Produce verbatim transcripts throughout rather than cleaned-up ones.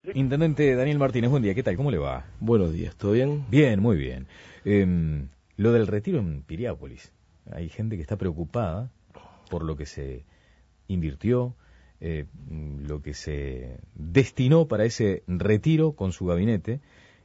Intendente Daniel Martínez, buen día, ¿qué tal? ¿Cómo le va? Buenos días, ¿todo bien? Bien, muy bien. Eh, lo del retiro en Piriápolis. Hay gente que está preocupada por lo que se invirtió, eh, lo que se destinó para ese retiro con su gabinete.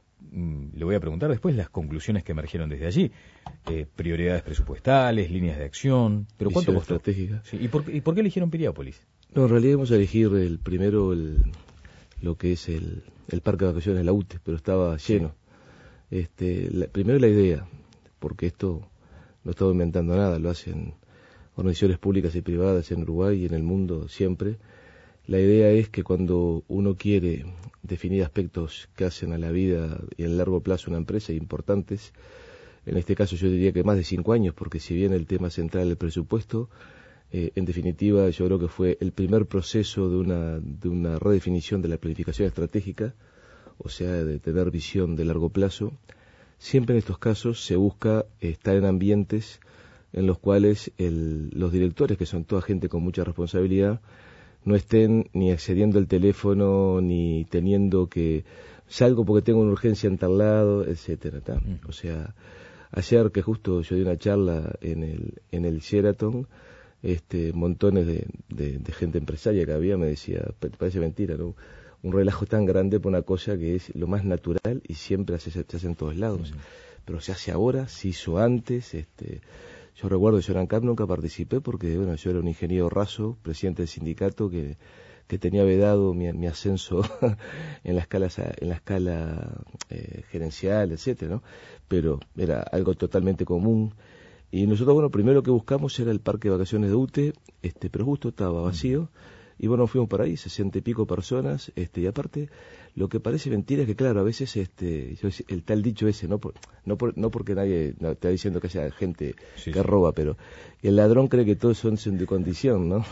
Le voy a preguntar después las conclusiones que emergieron desde allí. Eh, prioridades presupuestales, líneas de acción. ¿Pero cuánto costó? Estratégica. Sí, ¿y, por, ¿Y por qué eligieron Piriápolis? No, en realidad vamos a elegir el primero el, lo que es el, el parque de vacaciones, la U T E, pero estaba lleno. Sí. Este, la, primero la idea, porque esto no estaba inventando nada, lo hacen organizaciones públicas y privadas en Uruguay y en el mundo siempre. La idea es que cuando uno quiere definir aspectos que hacen a la vida y en largo plazo una empresa importantes, en este caso yo diría que más de cinco años, porque si bien el tema central del presupuesto, eh, en definitiva yo creo que fue el primer proceso de una, de una redefinición de la planificación estratégica, o sea, de tener visión de largo plazo. Siempre en estos casos se busca estar en ambientes en los cuales el, los directores, que son toda gente con mucha responsabilidad, no estén ni accediendo al teléfono, ni teniendo que salgo porque tengo una urgencia en tal lado, etcétera. Uh-huh. O sea, ayer que justo yo di una charla en el en el Sheraton, este montones de, de, de gente empresaria que había me decía, parece mentira, ¿no? Un relajo tan grande por una cosa que es lo más natural y siempre se, se hace en todos lados. Uh-huh. Pero se hace ahora, se hizo antes, este yo recuerdo que yo en ANCAP nunca participé porque, bueno, yo era un ingeniero raso, presidente del sindicato, que, que tenía vedado mi, mi ascenso en la escala, en la escala eh, gerencial, etcétera, ¿no? Pero era algo totalmente común. Y nosotros, bueno, primero lo que buscamos era el parque de vacaciones de U T E, este, pero justo estaba vacío. Y bueno, fuimos por ahí, sesenta y pico personas, este, y aparte, lo que parece mentira es que, claro, a veces, este, el tal dicho ese, no por, no por, no porque nadie no, está diciendo que haya gente sí, que sí. roba, pero el ladrón cree que todos son de condición, ¿no?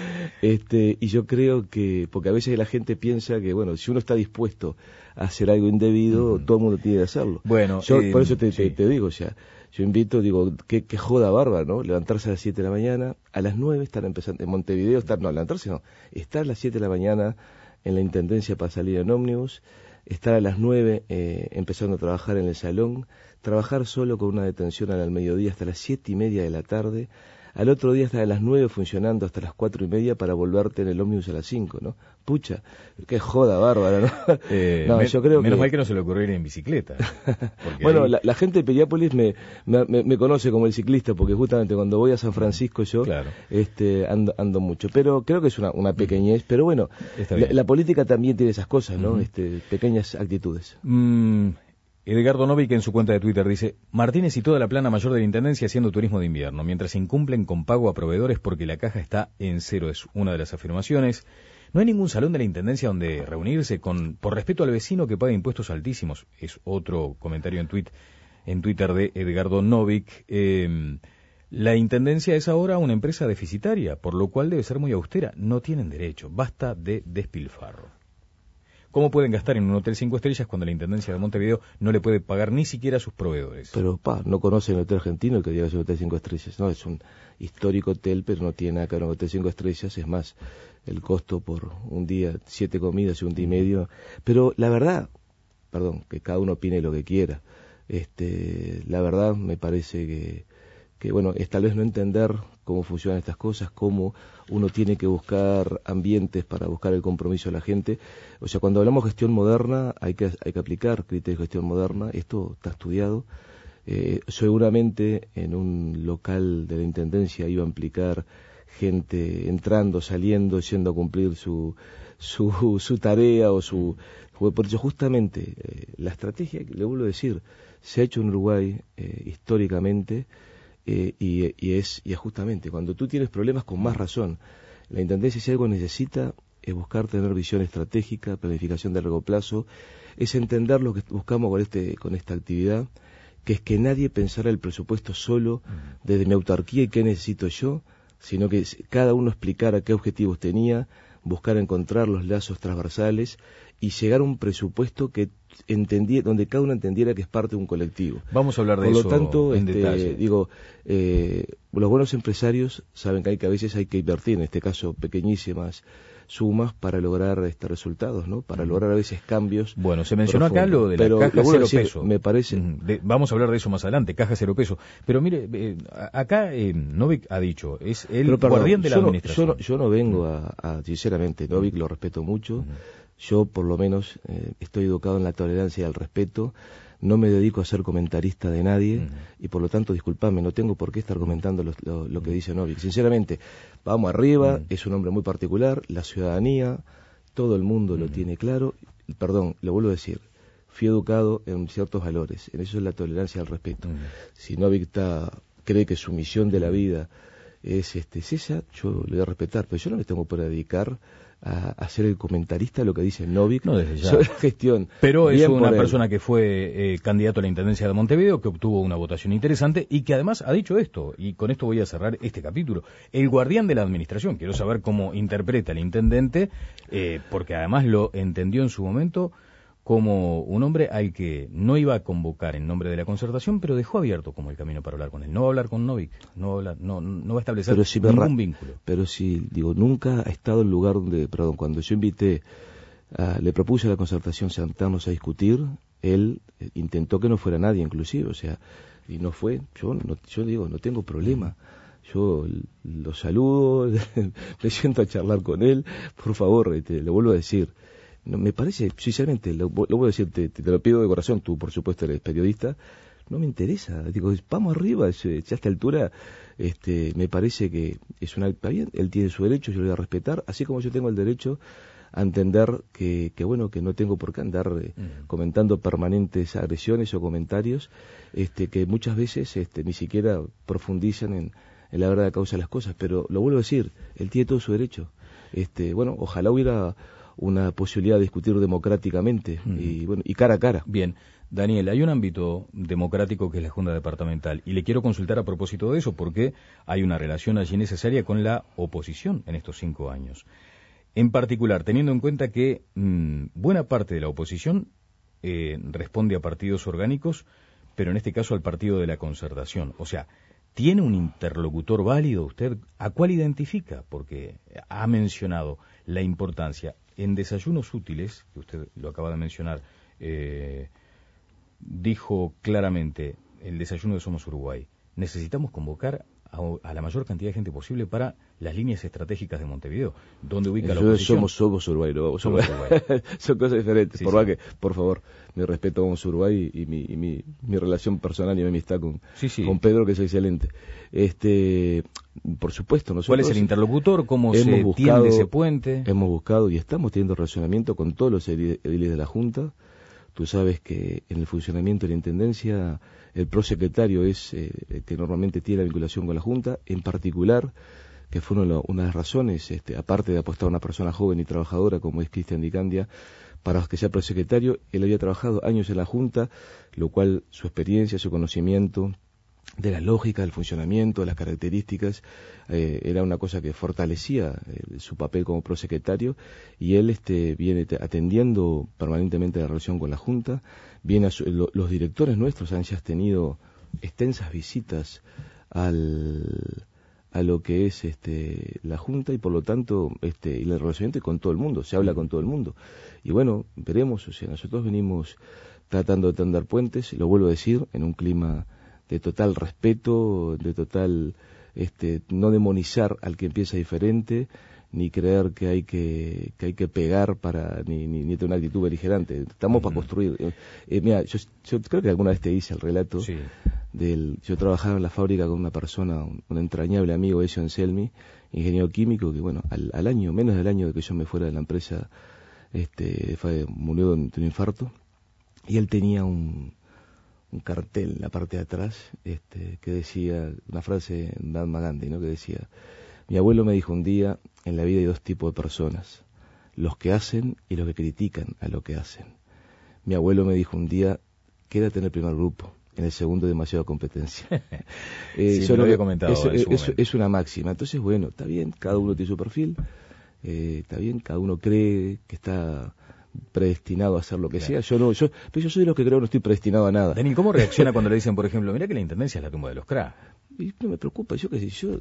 este, y yo creo que, porque a veces la gente piensa que, bueno, si uno está dispuesto a hacer algo indebido, uh-huh. todo el mundo tiene que hacerlo. Bueno, yo, eh, por eso te, sí. te, te digo, o sea, yo invito, digo, que, que joda bárbara, ¿no? Levantarse a las siete de la mañana, a las nueve estar empezando, en Montevideo, estar, no, levantarse no, estar a las siete de la mañana en la Intendencia para salir en ómnibus, estar a las nueve eh, empezando a trabajar en el salón, trabajar solo con una detención al mediodía hasta las siete y media de la tarde, al otro día hasta las nueve funcionando hasta las cuatro y media para volverte en el ómnibus a las cinco, ¿no? Pucha, qué joda bárbara, ¿no? Eh, no, me, yo creo menos que... mal que no se le ocurrió ir en bicicleta. Bueno, ahí... la, la gente de Piriápolis me, me, me conoce como el ciclista, porque justamente cuando voy a San Francisco yo claro. este, ando, ando mucho. Pero creo que es una, una pequeñez, pero bueno, la, la política también tiene esas cosas, ¿no? Uh-huh. este, pequeñas actitudes. Mm. Edgardo Novik en su cuenta de Twitter dice: Martínez y toda la plana mayor de la Intendencia haciendo turismo de invierno, mientras incumplen con pago a proveedores porque la caja está en cero, es una de las afirmaciones. No hay ningún salón de la Intendencia donde reunirse con por respeto al vecino que paga impuestos altísimos, es otro comentario en, tweet, en Twitter de Edgardo Novik. Eh, la Intendencia es ahora una empresa deficitaria, por lo cual debe ser muy austera. No tienen derecho, basta de despilfarro. ¿Cómo pueden gastar en un hotel cinco estrellas cuando la Intendencia de Montevideo no le puede pagar ni siquiera a sus proveedores? Pero, pa, no conocen el hotel argentino el que diga que es un hotel cinco estrellas. No, es un histórico hotel, pero no tiene nada que ver con un hotel cinco estrellas. Es más, el costo por un día, siete comidas y un día y medio. Pero la verdad, perdón, que cada uno opine lo que quiera. Este, la verdad me parece que, que bueno, es tal vez no entender cómo funcionan estas cosas, cómo uno tiene que buscar ambientes para buscar el compromiso de la gente. O sea, cuando hablamos de gestión moderna, hay que, hay que aplicar criterios de gestión moderna. Esto está estudiado. Eh, seguramente en un local de la Intendencia iba a implicar gente entrando, saliendo, yendo a cumplir su, su, su tarea o su... Por eso justamente eh, la estrategia, le vuelvo a decir, se ha hecho en Uruguay eh, históricamente. Eh, y, y, es, y es justamente cuando tú tienes problemas con más razón. La Intendencia, si algo necesita, es buscar tener visión estratégica, planificación de largo plazo, es entender lo que buscamos con, este, con esta actividad, que es que nadie pensara el presupuesto solo desde mi autarquía y qué necesito yo, sino que cada uno explicara qué objetivos tenía, buscar encontrar los lazos transversales y llegar a un presupuesto que entendía, donde cada uno entendiera que es parte de un colectivo. Vamos a hablar de Por eso lo tanto, en este, detalle. Digo, eh, los buenos empresarios saben que, hay que a veces hay que invertir, en este caso pequeñísimas sumas para lograr este resultados, ¿no? Para lograr a veces cambios. Bueno, se mencionó acá profundos. lo de la Pero caja lo vuelvo a cero decir, peso. Me parece. De, vamos a hablar de eso más adelante, caja cero peso. Pero mire, eh, acá eh, Novik ha dicho, es el Pero, perdón, guardián de la yo no, administración. yo no, yo no vengo a, a, sinceramente, Novik lo respeto mucho. Uh-huh. Yo, por lo menos, eh, estoy educado en la tolerancia y el respeto. No me dedico a ser comentarista de nadie uh-huh. y, por lo tanto, disculpame, no tengo por qué estar comentando lo, lo, lo que dice Novik. Sinceramente, vamos arriba, uh-huh. es un hombre muy particular, la ciudadanía, todo el mundo uh-huh. lo tiene claro. Perdón, lo vuelvo a decir, fui educado en ciertos valores, en eso es la tolerancia y el respeto. Uh-huh. Si Novik está, cree que su misión de la vida es, este, es esa, yo le voy a respetar, pero yo no me tengo por dedicar a, a ser el comentarista de lo que dice Novik no, desde ya. sobre la gestión. Pero es una por persona que fue eh, candidato a la Intendencia de Montevideo, que obtuvo una votación interesante y que además ha dicho esto, y con esto voy a cerrar este capítulo, el guardián de la administración. Quiero saber cómo interpreta el intendente, eh, porque además lo entendió en su momento como un hombre al que no iba a convocar en nombre de la concertación, pero dejó abierto como el camino para hablar con él. No va a hablar con Novik, no va a, hablar, no, no va a establecer pero si ningún ra- vínculo. Pero si, digo, nunca ha estado en el lugar donde, perdón, cuando yo invité, uh, le propuse a la concertación sentarnos a discutir, él eh, intentó que no fuera nadie, inclusive, o sea, y no fue, yo, no, yo digo, no tengo problema. Yo lo saludo, me siento a charlar con él, por favor, te, lo vuelvo a decir. No, me parece, sinceramente, lo, lo voy a decir, te, te lo pido de corazón, tú por supuesto eres periodista, no me interesa, digo, vamos arriba, ya a esta altura, este, me parece que es una, está bien, él tiene su derecho, yo lo voy a respetar, así como yo tengo el derecho a entender que, que bueno, que no tengo por qué andar eh, uh-huh. comentando permanentes agresiones o comentarios, este, que muchas veces, este, ni siquiera profundizan en, en la verdad causa de las cosas, pero lo vuelvo a decir, él tiene todo su derecho, este, bueno, ojalá hubiera una posibilidad de discutir democráticamente uh-huh. y bueno y cara a cara. Bien, Daniel, hay un ámbito democrático que es la Junta Departamental y le quiero consultar a propósito de eso porque hay una relación allí necesaria con la oposición en estos cinco años. En particular, teniendo en cuenta que mmm, buena parte de la oposición eh, responde a partidos orgánicos, pero en este caso al partido de la Concertación. O sea, ¿tiene un interlocutor válido usted? ¿A cuál identifica? Porque ha mencionado la importancia en desayunos útiles, que usted lo acaba de mencionar, eh, dijo claramente el desayuno de Somos Uruguay. Necesitamos convocar a, a la mayor cantidad de gente posible para las líneas estratégicas de Montevideo, donde ubica Eso la oposición. Somos, somos Uruguay, no, somos Uruguay. Son cosas diferentes. Sí, por, sí. Que, por favor, mi respeto a Somos Uruguay y, mi, y mi, mi relación personal y mi amistad con, sí, sí. con Pedro, que es excelente. Este, por supuesto, nosotros... ¿Cuál es el interlocutor? ¿Cómo hemos se buscado, tiende ese puente? Hemos buscado y estamos teniendo relacionamiento con todos los ediles de la Junta. Tú sabes que en el funcionamiento de la Intendencia el prosecretario es eh, el que normalmente tiene la vinculación con la Junta, en particular, que fue una, una de las razones, este, aparte de apostar a una persona joven y trabajadora como es Cristian Di Candia, para que sea prosecretario, él había trabajado años en la Junta, lo cual su experiencia, su conocimiento de la lógica, del funcionamiento, de las características, eh, era una cosa que fortalecía eh, su papel como prosecretario, y él este, viene atendiendo permanentemente la relación con la Junta, viene a su, lo, los directores nuestros han ya tenido extensas visitas al, a lo que es este, la Junta, y por lo tanto este, y el relacionamiento con todo el mundo, se habla con todo el mundo, y bueno, veremos, o sea, nosotros venimos tratando de tender puentes, y lo vuelvo a decir, en un clima de total respeto, de total, este, no demonizar al que empieza diferente, ni creer que hay que, que hay que pegar para, ni, ni, ni tener una actitud beligerante. Estamos uh-huh. para construir. Eh, eh, mira, yo, yo creo que alguna vez te hice el relato sí. del, yo trabajaba en la fábrica con una persona, un, un entrañable amigo, Ezio Anselmi, ingeniero químico, que bueno, al, al año, menos del año de que yo me fuera de la empresa, este, fue, murió de un infarto, y él tenía un un cartel en la parte de atrás este, que decía, una frase de Mahatma Gandhi, ¿no? Que decía, mi abuelo me dijo un día, en la vida hay dos tipos de personas, los que hacen y los que critican a lo que hacen. Mi abuelo me dijo un día, quédate en el primer grupo, en el segundo demasiada competencia. eh, sí, yo lo había comentado es, en su es, es una máxima, entonces bueno, está bien, cada uno tiene su perfil, eh, está bien, cada uno cree que está predestinado a hacer lo que claro. sea. Yo no, yo, pero yo soy de los que creo que no estoy predestinado a nada. Daniel, ¿cómo reacciona cuando le dicen, por ejemplo, mira que la intendencia es la tumba de los cracks? Y no me preocupa, yo qué sé, yo,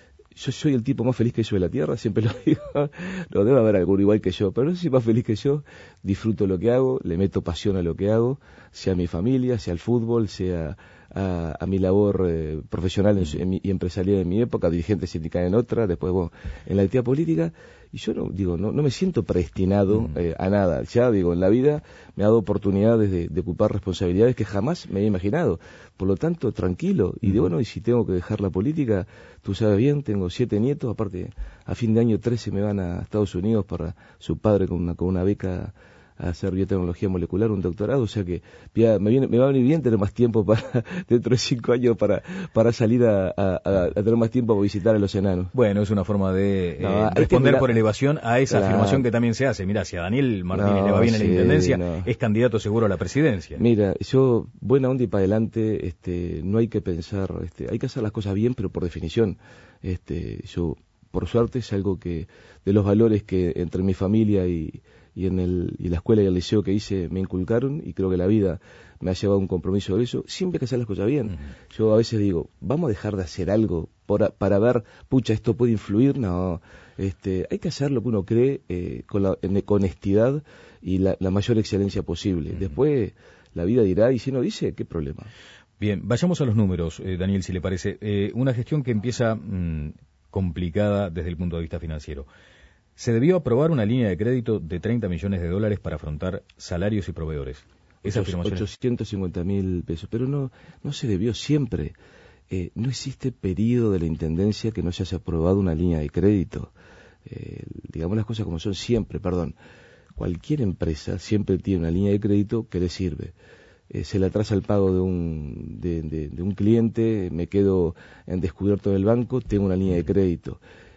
yo soy el tipo más feliz que yo de la tierra, siempre lo digo, no debe haber alguno igual que yo, pero no soy más feliz que yo, disfruto lo que hago, le meto pasión a lo que hago, sea a mi familia, sea al fútbol, sea a, a mi labor eh, profesional en, en mi, y empresarial en mi época, dirigente sindical en otra, después bueno, en la actividad política, y yo no digo, no, no me siento predestinado eh, a nada, ya digo, en la vida me ha dado oportunidades de, de ocupar responsabilidades que jamás me había imaginado, por lo tanto, tranquilo, y de bueno, y si tengo que dejar la política, tú sabes bien, tengo siete nietos, aparte a fin de año trece me van a Estados Unidos para su padre con una, con una beca a hacer biotecnología molecular, un doctorado, o sea que ya me, viene, me va a venir bien tener más tiempo para dentro de cinco años para, para salir a, a, a, a tener más tiempo para visitar a los enanos. Bueno, es una forma de eh, no, responder mirar, por elevación a esa claro. afirmación que también se hace. Mira, si a Daniel Martínez no, le va bien sí, en la intendencia, no. es candidato seguro a la presidencia. Mira, yo, buena onda y para adelante, este, no hay que pensar, este, hay que hacer las cosas bien, pero por definición, este, yo, por suerte, es algo que, de los valores que entre mi familia y y en el y la escuela y el liceo que hice me inculcaron, y creo que la vida me ha llevado a un compromiso de eso, siempre hay que hacer las cosas bien. Uh-huh. Yo a veces digo, vamos a dejar de hacer algo por, para ver, pucha, esto puede influir, no, este, hay que hacer lo que uno cree eh, con, la, en, con honestidad y la, la mayor excelencia posible. Uh-huh. Después la vida dirá, y si no dice, ¿qué problema? Bien, vayamos a los números, eh, Daniel, si le parece. Eh, una gestión que empieza mmm, complicada desde el punto de vista financiero. Se debió aprobar una línea de crédito de treinta millones de dólares para afrontar salarios y proveedores. Esa afirmación ochocientos cincuenta mil pesos, pero no, no se debió siempre. Eh, no existe periodo de la Intendencia que no se haya aprobado una línea de crédito. Eh, digamos las cosas como son siempre, perdón. Cualquier empresa siempre tiene una línea de crédito que le sirve. Eh, se le atrasa el pago de un, de, de, de un cliente, me quedo en descubierto del banco, tengo una línea de crédito.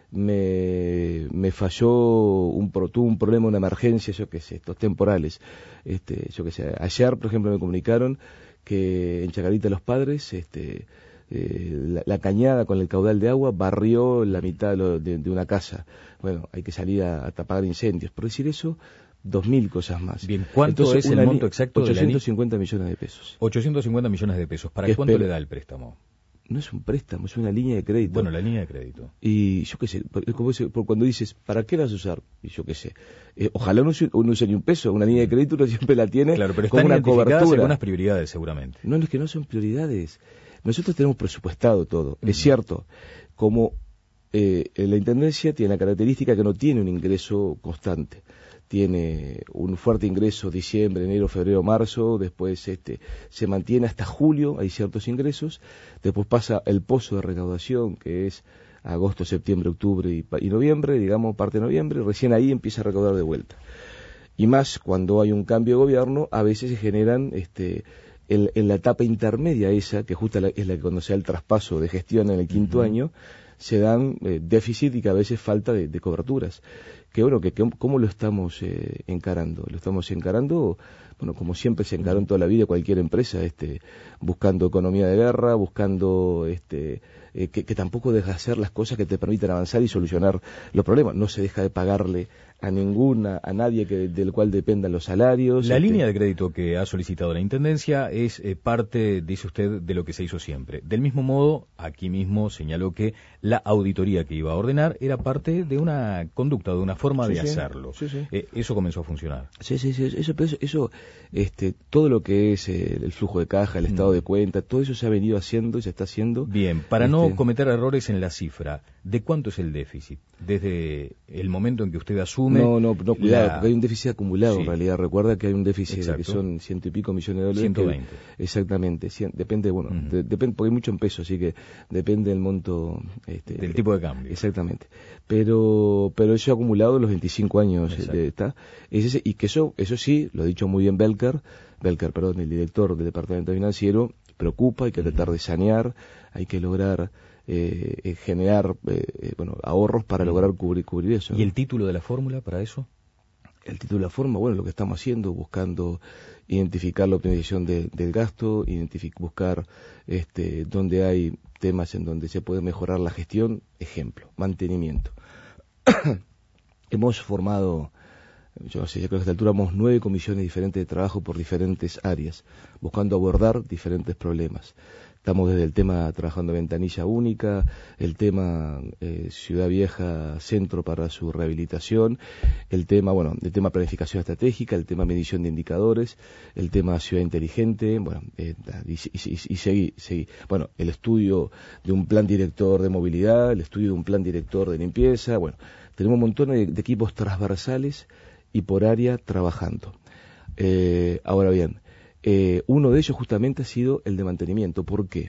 Me, me falló un, tuvo un problema, una emergencia, yo qué sé, estos temporales. Este, yo qué sé, ayer, por ejemplo, me comunicaron que en Chacarita Los Padres, este, eh, la, la cañada con el caudal de agua barrió la mitad de, lo, de, de una casa. Bueno, hay que salir a, a tapar incendios. Por decir eso, dos mil cosas más. Bien, ¿cuánto Entonces, es el monto exacto? ochocientos cincuenta millones de pesos. ochocientos cincuenta millones de pesos. ¿Para cuánto le da el préstamo? No es un préstamo, es una línea de crédito. Bueno, la línea de crédito. Y yo qué sé, como ese, cuando dices, ¿para qué la vas a usar? Y yo qué sé, eh, ojalá no use, no use ni un peso, una línea de crédito uno siempre la tiene, claro, pero con una cobertura. Algunas prioridades seguramente. No, no es que no son prioridades. Nosotros tenemos presupuestado todo, uh-huh. Es cierto, como eh, la Intendencia tiene la característica que no tiene un ingreso constante. Tiene un fuerte ingreso diciembre, enero, febrero, marzo, después este se mantiene hasta julio, hay ciertos ingresos, después pasa el pozo de recaudación, que es agosto, septiembre, octubre y, y noviembre, digamos parte de noviembre, recién ahí empieza a recaudar de vuelta. Y más cuando hay un cambio de gobierno, a veces se generan este en, en la etapa intermedia esa, que justo la, es la que cuando se da el traspaso de gestión en el quinto uh-huh. año, se dan eh, déficit y que a veces falta de, de coberturas. Que bueno, que, que ¿cómo lo estamos eh, encarando? Lo estamos encarando, bueno, como siempre se encaró en toda la vida cualquier empresa, este, buscando economía de guerra, buscando este, eh, que, que tampoco deja de hacer las cosas que te permitan avanzar y solucionar los problemas. No se deja de pagarle a ninguna, a nadie que del cual dependan los salarios. La este... línea de crédito que ha solicitado la Intendencia es eh, parte, dice usted, de lo que se hizo siempre. Del mismo modo, aquí mismo señaló que la auditoría que iba a ordenar era parte de una conducta, de una forma sí, de sí, hacerlo. Sí, sí. Eh, eso comenzó a funcionar. Sí, sí, sí. Eso, eso, eso este, todo lo que es eh, el flujo de caja, el estado mm. de cuenta, todo eso se ha venido haciendo y se está haciendo. Bien, para este... no cometer errores en la cifra, ¿de cuánto es el déficit? Desde el momento en que usted asume... No, no, no, cuidado, la... porque hay un déficit acumulado sí. En realidad. Recuerda que hay un déficit Exacto. Que son ciento y pico millones de dólares. ciento veinte. Que, exactamente. Cien, depende, bueno, uh-huh. de, depende, porque hay mucho en pesos, así que depende del monto... Este, del tipo de cambio. Exactamente. Pero pero eso ha acumulado en los veinticinco años. De, ¿está? Es ese, y que eso, eso sí, lo ha dicho muy bien Belker, Belker, perdón, el director del Departamento Financiero, preocupa, hay que tratar de sanear, hay que lograr... Eh, generar eh, bueno ahorros para lograr cubrir, cubrir eso. ¿Y el título de la fórmula para eso? El título de la fórmula, bueno, lo que estamos haciendo, buscando identificar la optimización de, del gasto, identific, buscar este, donde hay temas en donde se puede mejorar la gestión, ejemplo, mantenimiento. Hemos formado yo no sé, ya creo que a esta altura vamos nueve comisiones diferentes de trabajo por diferentes áreas, buscando abordar diferentes problemas. Estamos desde el tema trabajando ventanilla única, el tema eh, Ciudad Vieja Centro para su rehabilitación, el tema, bueno, el tema planificación estratégica, el tema medición de indicadores, el tema ciudad inteligente, bueno, eh, y, y, y seguí, seguí. Bueno, el estudio de un plan director de movilidad, el estudio de un plan director de limpieza, bueno, tenemos un montón de, de equipos transversales y por área trabajando. Eh, ahora bien, Eh, uno de ellos justamente ha sido el de mantenimiento. ¿Por qué?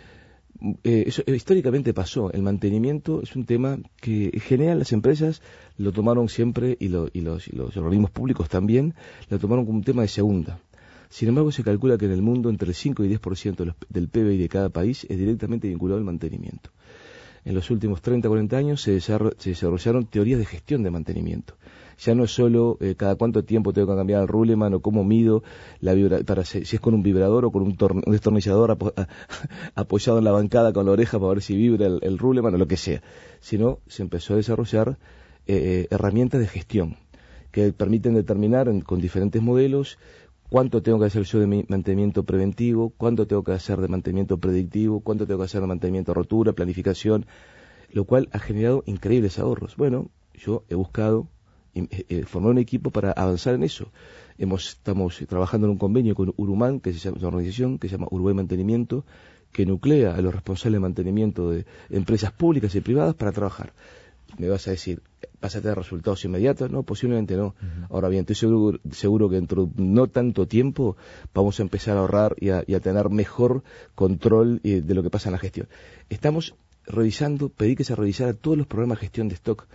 Eh, eso eh, históricamente pasó. El mantenimiento es un tema que en general las empresas lo tomaron siempre, y, lo, y, los, y los organismos públicos también, lo tomaron como un tema de segunda. Sin embargo, se calcula que en el mundo entre el cinco y diez por ciento de los, del P I B I de cada país es directamente vinculado al mantenimiento. En los últimos treinta, cuarenta años se, desarroll, se desarrollaron teorías de gestión de mantenimiento. Ya no es solo eh, cada cuánto tiempo tengo que cambiar el ruleman o cómo mido la vibra para si, si es con un vibrador o con un, torne, un destornillador apo, a, apoyado en la bancada con la oreja para ver si vibra el, el ruleman o lo que sea, sino se empezó a desarrollar eh, herramientas de gestión que permiten determinar en, con diferentes modelos cuánto tengo que hacer yo de mantenimiento preventivo, cuánto tengo que hacer de mantenimiento predictivo, cuánto tengo que hacer de mantenimiento de rotura, planificación, lo cual ha generado increíbles ahorros. Bueno, yo he buscado Eh, formar un equipo para avanzar en eso. Hemos, estamos trabajando en un convenio con Urumán, que es una organización que se llama Uruguay Mantenimiento, que nuclea a los responsables de mantenimiento de empresas públicas y privadas para trabajar. Me vas a decir, ¿vas a tener resultados inmediatos? No, posiblemente no. Uh-huh. Ahora bien, estoy seguro, seguro que dentro de no tanto tiempo vamos a empezar a ahorrar y a, y a tener mejor control eh, de lo que pasa en la gestión. Estamos revisando, pedí que se revisara todos los programas de gestión de stock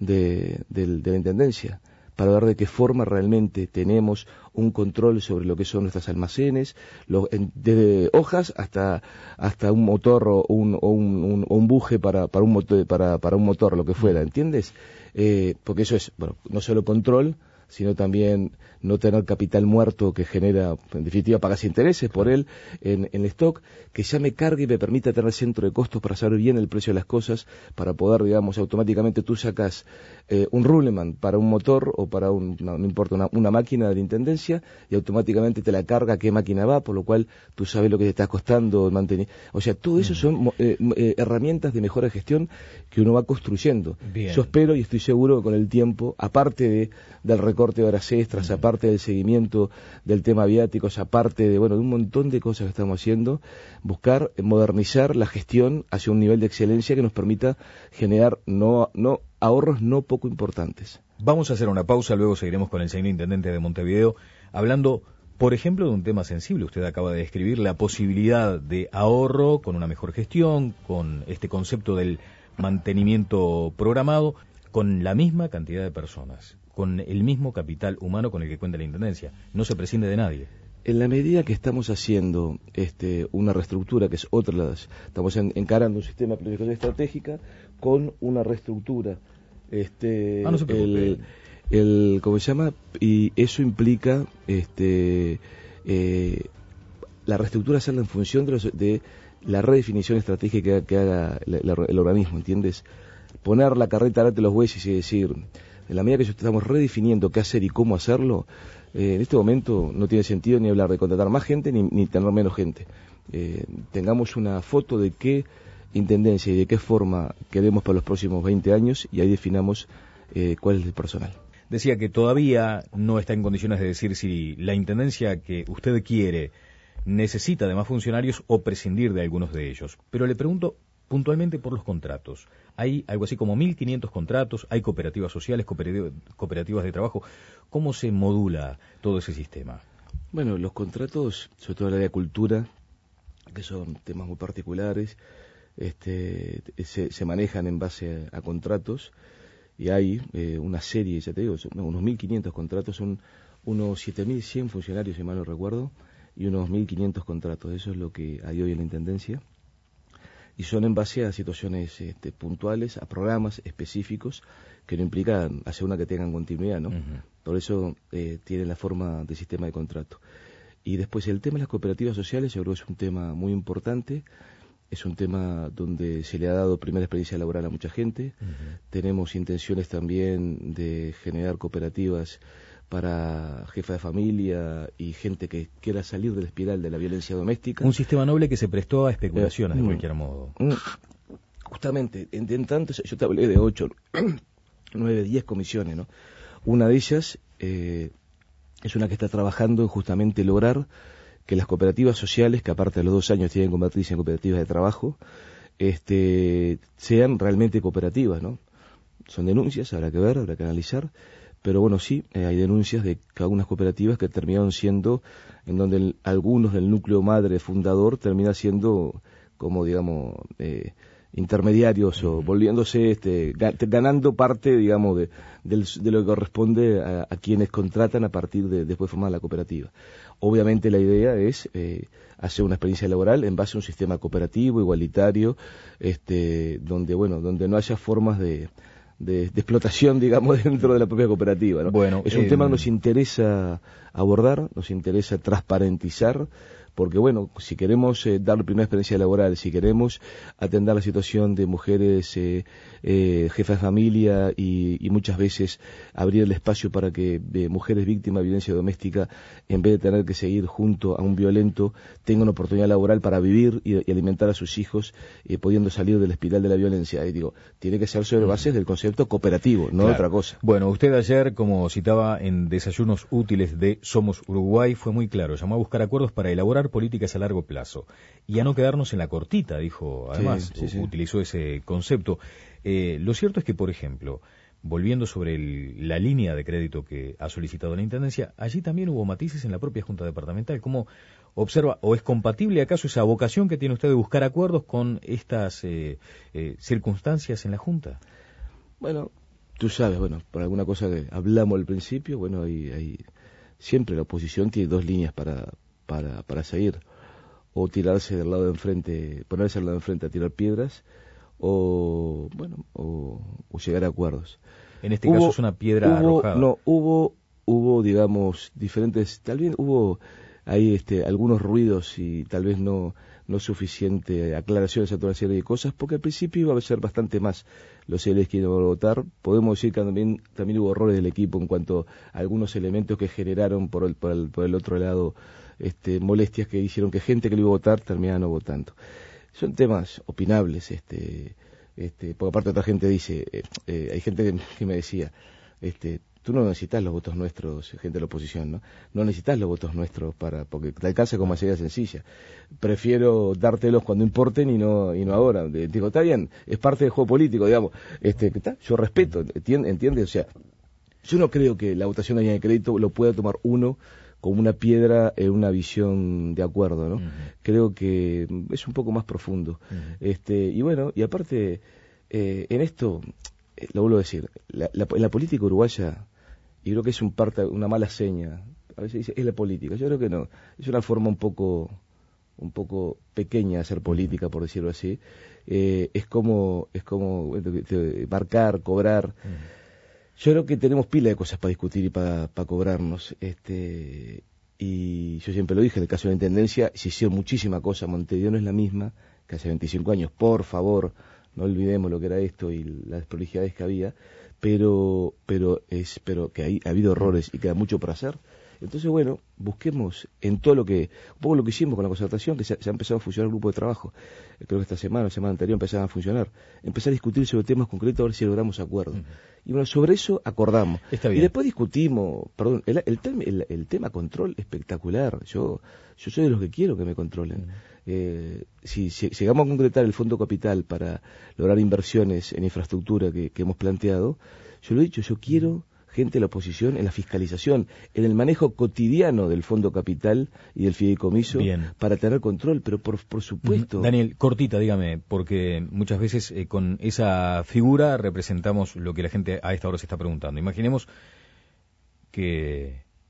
De, de, de la Intendencia, para ver de qué forma realmente tenemos un control sobre lo que son nuestros almacenes, lo, en, desde hojas hasta hasta un motor o un, o un, un, o un buje para, para, un motor, para, para un motor, lo que fuera, ¿entiendes? Eh, porque eso es, bueno, no solo control, sino también no tener capital muerto que genera, en definitiva, pagas intereses por él en, en el stock, que ya me cargue y me permita tener centro de costos para saber bien el precio de las cosas, para poder, digamos, automáticamente tú sacas eh, un ruleman para un motor o para un, no, no importa, una, una máquina de la Intendencia y automáticamente te la carga qué máquina va, por lo cual tú sabes lo que te está costando mantener. O sea, todo eso son eh, eh, herramientas de mejora de gestión que uno va construyendo. Bien. Yo espero y estoy seguro que con el tiempo, aparte de, del recorte de horas extras, uh-huh. aparte del seguimiento del tema viáticos, aparte de, bueno, de un montón de cosas que estamos haciendo, buscar modernizar la gestión hacia un nivel de excelencia que nos permita generar no, no ahorros no poco importantes. Vamos a hacer una pausa, luego seguiremos con el señor Intendente de Montevideo, hablando, por ejemplo, de un tema sensible. Usted acaba de describir la posibilidad de ahorro con una mejor gestión, con este concepto del mantenimiento programado, con la misma cantidad de personas, con el mismo capital humano con el que cuenta la Intendencia. No se prescinde de nadie. En la medida que estamos haciendo este, una reestructura, que es otra, las, estamos en, encarando un sistema de planificación estratégica con una reestructura. Este, ah, no se preocupe. El, el, ¿cómo se llama? Y eso implica este, eh, la reestructura hacerla en función de, los, de la redefinición estratégica que haga el, el, el organismo, ¿entiendes? Poner la carreta delante de los bueyes y decir, en la medida que estamos redefiniendo qué hacer y cómo hacerlo, eh, en este momento no tiene sentido ni hablar de contratar más gente ni, ni tener menos gente. Eh, tengamos una foto de qué intendencia y de qué forma queremos para los próximos veinte años y ahí definamos eh, cuál es el personal. Decía que todavía no está en condiciones de decir si la intendencia que usted quiere necesita de más funcionarios o prescindir de algunos de ellos. Pero le pregunto puntualmente por los contratos. Hay algo así como mil quinientos contratos, hay cooperativas sociales, cooperativas de trabajo. ¿Cómo se modula todo ese sistema? Bueno, los contratos, sobre todo en el área de cultura, que son temas muy particulares, este, se, se manejan en base a, a contratos y hay eh, una serie, ya te digo, son unos mil quinientos contratos, son unos siete mil cien funcionarios, si mal no recuerdo, y unos mil quinientos contratos. Eso es lo que hay hoy en la Intendencia. Y son en base a situaciones este, puntuales, a programas específicos que no implican hacer una que tengan continuidad, ¿no? Uh-huh. Por eso eh, tienen la forma de sistema de contrato. Y después el tema de las cooperativas sociales, yo creo que es un tema muy importante es un tema donde se le ha dado primera experiencia laboral a mucha gente. Uh-huh. Tenemos intenciones también de generar cooperativas para jefa de familia y gente que quiera salir de la espiral de la violencia doméstica. Un sistema noble que se prestó a especulaciones, eh, de cualquier modo. Justamente, en, en tanto, yo te hablé de ocho, nueve, diez comisiones, ¿no? Una de ellas eh, es una que está trabajando en justamente lograr que las cooperativas sociales, que aparte de los dos años tienen que convertirse en cooperativas de trabajo, este, sean realmente cooperativas, ¿no? Son denuncias, habrá que ver, habrá que analizar, pero bueno, sí, eh, hay denuncias de que algunas cooperativas que terminaron siendo, en donde el, algunos del núcleo madre fundador terminan siendo como, digamos, eh, intermediarios o volviéndose, este, ganando parte, digamos, de, de, de lo que corresponde a, a quienes contratan a partir de después de formar la cooperativa. Obviamente la idea es eh, hacer una experiencia laboral en base a un sistema cooperativo, igualitario, este, donde, bueno, donde no haya formas de, de, de explotación, digamos, dentro de la propia cooperativa, ¿no? Bueno, es un eh, tema que nos interesa abordar, nos interesa transparentizar, porque bueno, si queremos eh, dar la primera experiencia laboral, si queremos atender la situación de mujeres eh, eh, jefas de familia y, y muchas veces abrir el espacio para que eh, mujeres víctimas de violencia doméstica, en vez de tener que seguir junto a un violento, tengan una oportunidad laboral para vivir y, y alimentar a sus hijos, eh, pudiendo salir de la espiral de la violencia. Y digo, tiene que ser sobre bases del concepto cooperativo, no claro. otra cosa. Bueno, usted ayer, como citaba en Desayunos Útiles de Somos Uruguay, fue muy claro, llamó a buscar acuerdos para elaborar políticas a largo plazo y a no quedarnos en la cortita, dijo, además, sí, sí, sí. utilizó ese concepto. Eh, lo cierto es que, por ejemplo, volviendo sobre el, la línea de crédito que ha solicitado la Intendencia, allí también hubo matices en la propia Junta Departamental. ¿Cómo observa, o es compatible acaso esa vocación que tiene usted de buscar acuerdos con estas eh, eh, circunstancias en la Junta? Bueno, tú sabes, bueno, por alguna cosa que hablamos al principio, bueno, hay, hay siempre la oposición tiene dos líneas para, para, para seguir, o tirarse del lado de enfrente, ponerse al lado de enfrente a tirar piedras, o, bueno, o, o llegar a acuerdos. En este hubo, caso es una piedra hubo, arrojada. No, hubo, hubo, digamos, diferentes, tal vez hubo ahí este, algunos ruidos y tal vez no, no suficiente aclaraciones a toda una serie de cosas, porque al principio iba a ser bastante más los C L S que iban a votar. Podemos decir que también, también hubo errores del equipo en cuanto a algunos elementos que generaron por el, por el, por el otro lado este, molestias que hicieron que gente que lo iba a votar terminara no votando. Son temas opinables, este, este, porque aparte otra gente dice, eh, eh, hay gente que, que me decía, este, tú no necesitas los votos nuestros, gente de la oposición, ¿no? No necesitas los votos nuestros para, porque te alcanza con más idea sencilla. Prefiero dártelos cuando importen y no, y no ahora. Digo, está bien, es parte del juego político, digamos, este, ¿está? Yo respeto, ¿entiendes? ¿Entiende? O sea, yo no creo que la votación de línea de crédito lo pueda tomar uno como una piedra en una visión de acuerdo, ¿no? Uh-huh. Creo que es un poco más profundo. Uh-huh. Este, y bueno, y aparte, eh, en esto, eh, lo vuelvo a decir, la, la, la política uruguaya, y creo que es un parte, una mala seña, a veces dice, es la política, yo creo que no, es una forma un poco, un poco pequeña de hacer política, por decirlo así, eh, es como, es como bueno, marcar, cobrar. Uh-huh. Yo creo que tenemos pila de cosas para discutir y para, para cobrarnos, este, y yo siempre lo dije, en el caso de la Intendencia, se hicieron muchísimas cosas, Montevideo no es la misma que hace veinticinco años, por favor, no olvidemos lo que era esto y las prolijidades que había, pero, pero, es, pero que hay, ha habido errores y queda mucho por hacer. Entonces, bueno, busquemos en todo lo que, un poco lo que hicimos con la concertación, que se, se ha empezado a funcionar el grupo de trabajo. Creo que esta semana, la semana anterior empezaban a funcionar. Empezar a discutir sobre temas concretos, a ver si logramos acuerdos. Uh-huh. Y bueno, sobre eso acordamos. Está bien. Y después discutimos, perdón, el, el, tem, el, el tema control espectacular. Yo, yo soy de los que quiero que me controlen. Uh-huh. Eh, si, si llegamos a concretar el fondo capital para lograr inversiones en infraestructura que, que hemos planteado, yo lo he dicho, yo quiero uh-huh. gente de la oposición en la fiscalización, en el manejo cotidiano del fondo capital y del fideicomiso. Bien. Para tener control, pero por, por supuesto. Uh-huh. Daniel, cortita, dígame, porque muchas veces eh, con esa figura representamos lo que la gente a esta hora se está preguntando. Imaginemos que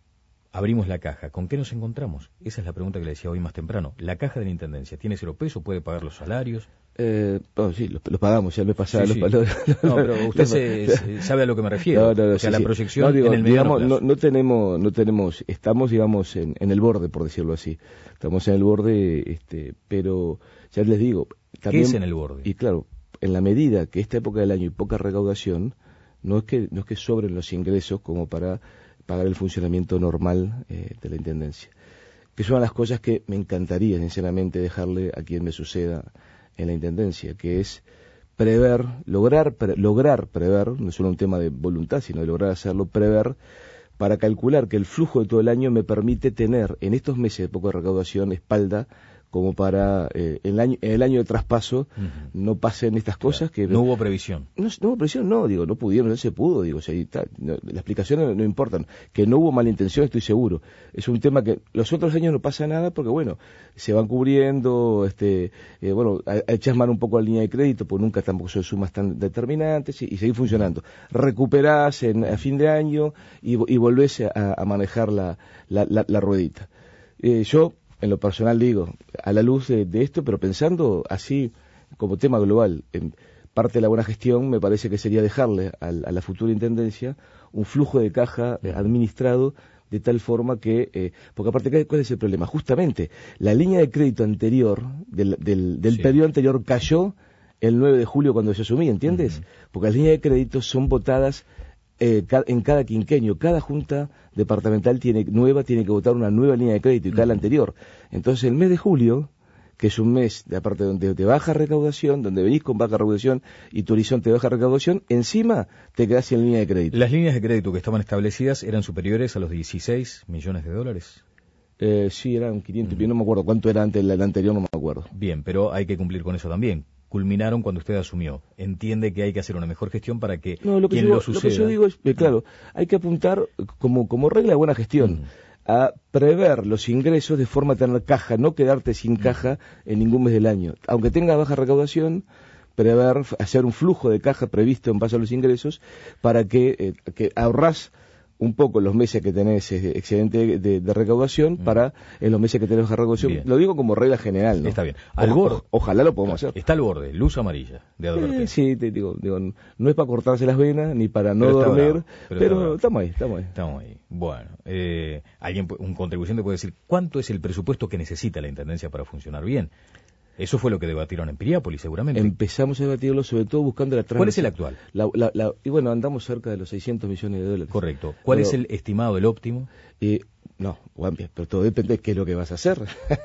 abrimos la caja, ¿con qué nos encontramos? Esa es la pregunta que le decía hoy más temprano. ¿La caja de la Intendencia tiene cero peso? ¿Puede pagar los salarios? Eh, oh, sí, los, los pagamos, ya me pasaba sí, los sí. valores. No, pero usted se, se sabe a lo que me refiero. No, no, no, o sea, sí, la sí. proyección no, digo, en el mediano digamos, plazo. No, no tenemos, no tenemos, estamos, digamos, en, en el borde, por decirlo así. Estamos en el borde, este, pero ya les digo, también. ¿Qué es en el borde? Y claro, en la medida que esta época del año y poca recaudación, no es que, no es que sobren los ingresos como para pagar el funcionamiento normal eh, de la Intendencia. Que son las cosas que me encantaría, sinceramente, dejarle a quien me suceda en la Intendencia, que es prever, lograr, pre, lograr prever, no es solo un tema de voluntad, sino de lograr hacerlo, prever, para calcular que el flujo de todo el año me permite tener en estos meses de poca recaudación espalda como para eh, el año el año de traspaso uh-huh. no pasen estas cosas. Claro. que no hubo previsión no, no hubo previsión, no, digo, no pudieron, no se pudo, digo, o sea, está, no, las explicaciones no, no importan, que no hubo mala intención, estoy seguro, es un tema que los otros años no pasa nada porque bueno, se van cubriendo, este eh, bueno, echas mano un poco a la línea de crédito, pues nunca tampoco son sumas tan determinantes y, y seguir funcionando, recuperás en, a fin de año y, y volvés a, a manejar la, la, la, la ruedita. Eh, yo en lo personal digo, a la luz de, de esto, pero pensando así como tema global, en parte de la buena gestión me parece que sería dejarle a, a la futura Intendencia un flujo de caja eh, administrado de tal forma que, eh, porque aparte, ¿cuál es el problema? Justamente, la línea de crédito anterior, del, del, del sí. periodo anterior cayó el nueve de julio cuando se asumí, ¿entiendes? Uh-huh. Porque las líneas de crédito son votadas Eh, en cada quinquenio, cada junta departamental tiene nueva tiene que votar una nueva línea de crédito y cada la anterior. Entonces el mes de julio, que es un mes de aparte donde te baja recaudación, donde venís con baja recaudación y tu horizonte de baja recaudación, encima te quedás sin línea de crédito. ¿Las líneas de crédito que estaban establecidas eran superiores a los dieciséis millones de dólares? Eh, sí, eran quinientos, uh-huh. no me acuerdo cuánto era antes el anterior, no me acuerdo. Bien, pero hay que cumplir con eso también. Culminaron cuando usted asumió. Entiende que hay que hacer una mejor gestión para que no, lo que quien yo, lo suceda... Lo que yo digo es, eh, claro, hay que apuntar como, como regla de buena gestión mm. a prever los ingresos de forma a tener caja, no quedarte sin mm. caja en ningún mes del año. Aunque tenga baja recaudación, prever, hacer un flujo de caja previsto en base a los ingresos para que, eh, que ahorrás un poco los meses que tenés eh, excedente de, de recaudación mm. para en los meses que tenés baja recaudación. Bien. Lo digo como regla general, ¿no? Está bien. Al o, borde, o, ojalá lo podamos hacer. Está al borde, luz amarilla de advertencia. Eh, sí, te digo, digo, no es para cortarse las venas ni para no pero dormir, bravo, pero, pero estamos ahí, estamos ahí. Estamos ahí. Bueno, eh, alguien, un contribuyente puede decir, ¿cuánto es el presupuesto que necesita la Intendencia para funcionar bien? Eso fue lo que debatieron en Piriápolis, seguramente. Empezamos a debatirlo, sobre todo buscando la ¿Cuál es el actual? La, la, la, y bueno, andamos cerca de los seiscientos millones de dólares. Correcto. ¿Cuál pero, es el estimado, el óptimo? Eh, no, pero todo depende de qué es lo que vas a hacer.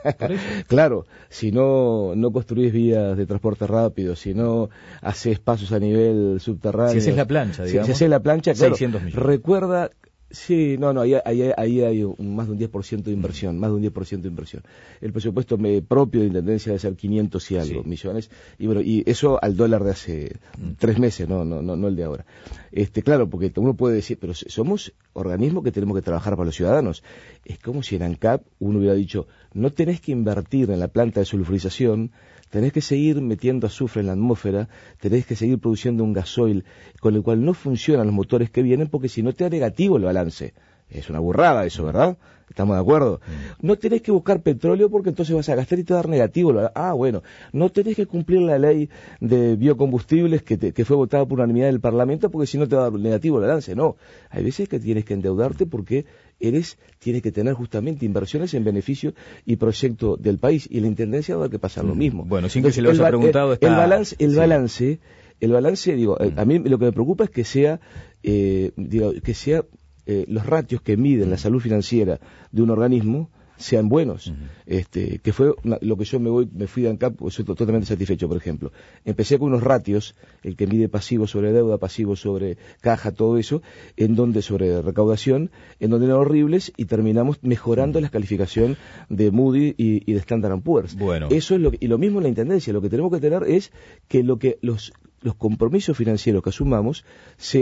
Claro, si no, no construís vías de transporte rápido, si no haces pasos a nivel subterráneo. Si haces la plancha, digamos. Si, si haces la plancha, claro. seiscientos millones. Recuerda... Sí, no, no, ahí, ahí, ahí hay un, más de un diez por ciento de inversión, más de un diez por ciento de inversión. El presupuesto me, propio de Intendencia debe ser quinientos y algo sí. millones, y bueno, y eso al dólar de hace mm. tres meses, no, no, no, no el de ahora. Este, claro, porque uno puede decir, pero somos organismos que tenemos que trabajar para los ciudadanos. Es como si en ANCAP uno hubiera dicho, no tenés que invertir en la planta de sulfurización, tenés que seguir metiendo azufre en la atmósfera, tenés que seguir produciendo un gasoil con el cual no funcionan los motores que vienen porque si no te da negativo el balance. Es una burrada eso, ¿verdad? ¿Estamos de acuerdo? Mm. No tenés que buscar petróleo porque entonces vas a gastar y te va a dar negativo. Ah, bueno. No tenés que cumplir la ley de biocombustibles que, te, que fue votada por unanimidad del Parlamento porque si no te va a dar negativo el balance. No. Hay veces que tienes que endeudarte porque eres, tienes que tener justamente inversiones en beneficio y proyecto del país. Y la Intendencia va a tener que pasar mm. lo mismo. Bueno, sin que se lo haya preguntado está... El balance, el sí. balance, el balance, digo, mm. a mí lo que me preocupa es que sea, eh, digo, que sea... Eh, los ratios que miden la salud financiera de un organismo sean buenos. Uh-huh. Este, que fue una, lo que yo me voy, me fui de ANCAP, soy totalmente satisfecho, por ejemplo. Empecé con unos ratios, el que mide pasivo sobre deuda, pasivo sobre caja, todo eso, en donde sobre recaudación, en donde eran horribles y terminamos mejorando uh-huh. la calificación de Moody y, y de Standard and Poor's. Bueno. Eso es lo que, y lo mismo en la Intendencia, lo que tenemos que tener es que lo que los los compromisos financieros que asumamos sean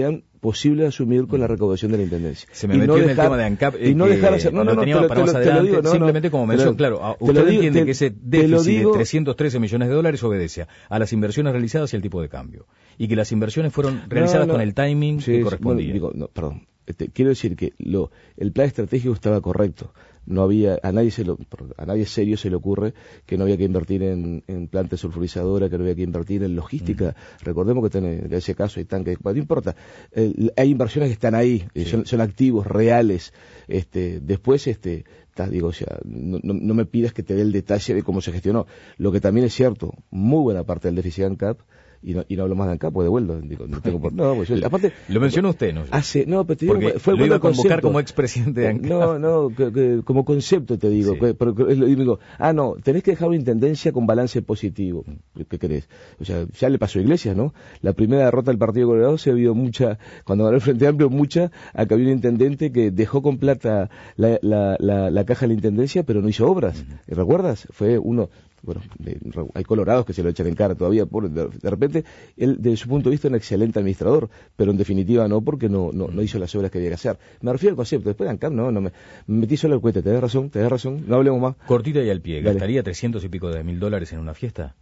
posible de asumir con la recaudación de la Intendencia. Se me y metió no en dejar, el tema de ANCAP. Eh, y no dejar hacer... No, no, no, te lo, te lo, te lo digo. No, simplemente como mención, claro, usted digo, entiende te, que ese déficit digo, de trescientos trece millones de dólares obedece a las inversiones realizadas y al tipo de cambio. Y que las inversiones fueron realizadas no, no, con el timing sí, que correspondía. Bueno, digo, no, perdón. Este, quiero decir que lo, el plan estratégico estaba correcto. No había, a nadie se lo, a nadie serio se le ocurre que no había que invertir en, en plantas sulfurizadoras, que no había que invertir en logística. Mm. Recordemos que en ese caso hay tanques, no importa, eh, hay inversiones que están ahí, sí. son, son activos reales. Este, después, este, ta, digo, o sea, no, no, no me pidas que te dé el detalle de cómo se gestionó. Lo que también es cierto, muy buena parte del déficit de ANCAP. Y no, y no hablo más de ANCAP, pues de vuelta, digo, no tengo por... No, pues yo, aparte... Lo mencionó usted, ¿no? Hace, no, pero te digo, porque fue lo iba a convocar como expresidente de ANCAP. No, no, que, que, como concepto te digo, sí. que, pero que, digo, ah, no, tenés que dejar una intendencia con balance positivo, ¿qué querés? O sea, ya le pasó a Iglesias, ¿no? La primera derrota del Partido Colorado se vio mucha, cuando ganó el Frente Amplio, mucha, acá había un intendente que dejó con plata la, la, la, la caja de la intendencia, pero no hizo obras, uh-huh. ¿recuerdas? Fue uno... Bueno, de, hay colorados que se lo echan en cara todavía, por, de, de repente, él, desde su punto de vista, es un excelente administrador, pero en definitiva no, porque no, no, no hizo las obras que había que hacer. Me refiero al concepto, después de ANCAP, no, no me, me metí solo el cohete, te das razón, te das razón, no hablemos más. Cortita y al pie, ¿gastaría trescientos y pico de mil dólares en una fiesta?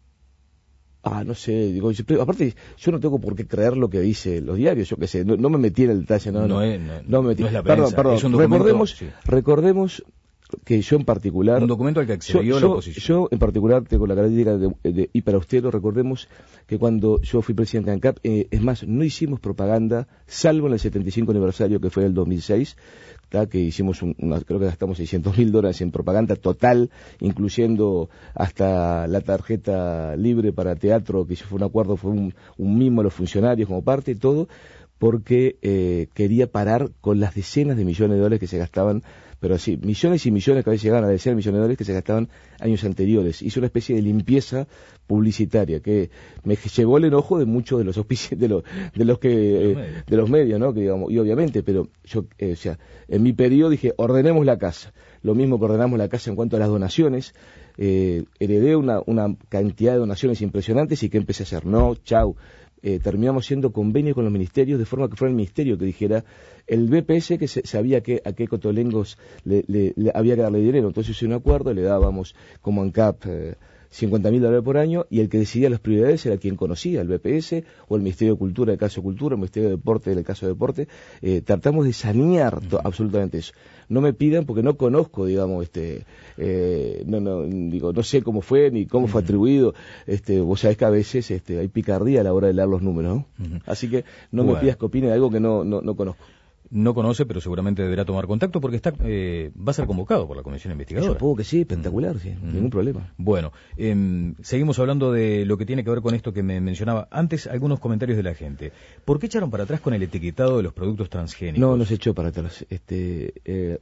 Ah, no sé, digo, yo, pero aparte, yo no tengo por qué creer lo que dice los diarios, yo qué sé, no, no me metí en el detalle, no, no, no, es, no, no me metí. No es la prensa, perdón, perdón, es un documento, recordemos, sí. recordemos que yo en particular... Un documento al que accedió yo, la yo, oposición. Yo en particular tengo la característica de, de hiperaustero. Recordemos que cuando yo fui presidente de ANCAP, eh, es más, no hicimos propaganda, salvo en el setenta y cinco aniversario que fue el dos mil seis, ¿tá? Que hicimos, un, una, creo que gastamos seiscientos mil dólares en propaganda total, incluyendo hasta la tarjeta libre para teatro, que fue un acuerdo, fue un, un mimo a los funcionarios como parte y todo, porque eh, quería parar con las decenas de millones de dólares que se gastaban, pero así, millones y millones, que a veces llegaban a decenas de millones de dólares que se gastaban años anteriores. Hizo una especie de limpieza publicitaria que me llevó el enojo de muchos de los auspicios, de los, de los que, eh, de los medios, ¿no? Que digamos, y obviamente, pero yo, eh, o sea, en mi periodo dije, ordenemos la casa. Lo mismo que ordenamos la casa en cuanto a las donaciones. Eh, heredé una, una cantidad de donaciones impresionantes y que empecé a hacer, no, chau. Eh, terminamos haciendo convenios con los ministerios de forma que fuera el ministerio que dijera el B P S que se, sabía que a qué cotolengos le, le, le había que darle dinero, entonces hice un acuerdo, le dábamos como ANCAP eh, cincuenta mil dólares por año y el que decidía las prioridades era quien conocía, el B P S o el Ministerio de Cultura en el caso de Cultura, el Ministerio de Deporte en el caso de Deporte. Eh, tratamos de sanear to- absolutamente eso. No me pidan porque no conozco, digamos, este, eh, no, no, digo, no sé cómo fue ni cómo fue atribuido. Este, vos sabés que a veces este, hay picardía a la hora de leer los números, ¿no? Uh-huh. Así que no bueno. me pidas que opine de algo que no, no, no conozco. No conoce, pero seguramente deberá tomar contacto porque está eh, va a ser convocado por la comisión investigadora. Supongo que sí, espectacular, mm. sí, mm. ningún problema. Bueno, eh, seguimos hablando de lo que tiene que ver con esto que me mencionaba. Antes, algunos comentarios de la gente. ¿Por qué echaron para atrás con el etiquetado de los productos transgénicos? No, no se echó para atrás. Este, eh,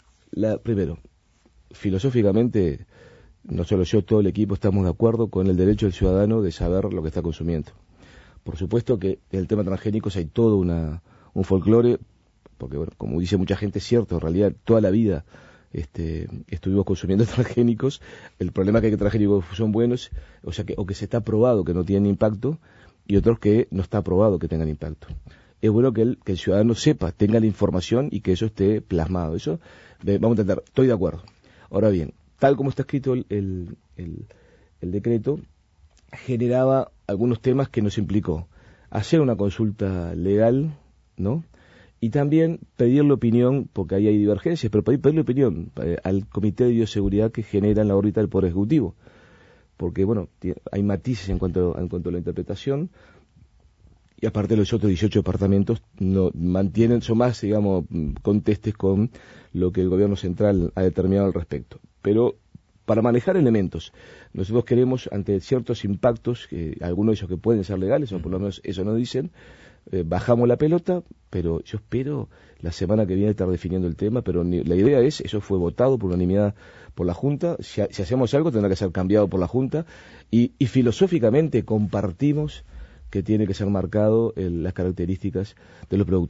la, primero, filosóficamente, no solo yo, todo el equipo estamos de acuerdo con el derecho del ciudadano de saber lo que está consumiendo. Por supuesto que en el tema transgénicos hay todo una, un folclore, porque bueno, como dice mucha gente, es cierto, en realidad toda la vida este, estuvimos consumiendo transgénicos. El problema es que hay transgénicos son buenos, o sea que, o que se está probado que no tienen impacto, y otros que no está probado que tengan impacto. Es bueno que el, que el ciudadano sepa, tenga la información y que eso esté plasmado. Eso, de, vamos a entender, estoy de acuerdo. Ahora bien, tal como está escrito el, el, el, el decreto, generaba algunos temas que nos implicó hacer una consulta legal, ¿no? Y también pedirle opinión, porque ahí hay divergencias, pero pedir, pedirle opinión eh, al Comité de Bioseguridad que genera en la órbita del Poder Ejecutivo. Porque, bueno, hay matices en cuanto, en cuanto a la interpretación, y aparte los otros dieciocho departamentos no mantienen, son más, digamos, contestes con lo que el Gobierno Central ha determinado al respecto. Pero para manejar elementos, nosotros queremos, ante ciertos impactos, que algunos de ellos que pueden ser legales, o por lo menos eso nos dicen, Eh, bajamos la pelota, pero yo espero la semana que viene estar definiendo el tema, pero ni, la idea es, eso fue votado por unanimidad por la Junta, si, si hacemos algo tendrá que ser cambiado por la Junta, y, y filosóficamente compartimos que tiene que ser marcado el, las características de los productos.